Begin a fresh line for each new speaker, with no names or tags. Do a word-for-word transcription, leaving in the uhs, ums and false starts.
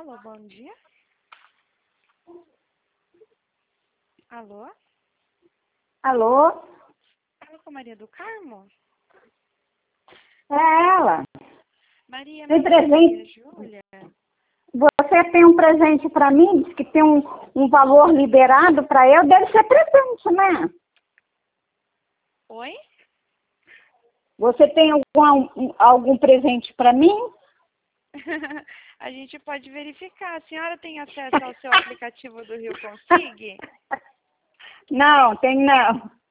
Alô, bom dia. Alô?
Alô?
Alô, com Maria do Carmo?
É ela.
Maria,
Tem
meu nome é Maria
presente?
Júlia.
Você tem um presente para mim? Diz que tem um, um valor liberado para eu. Deve ser presente, né?
Oi?
Você tem algum, um- algum presente para mim?
A gente pode verificar. A senhora tem acesso ao seu aplicativo do Rio Consig?
Não, tem não.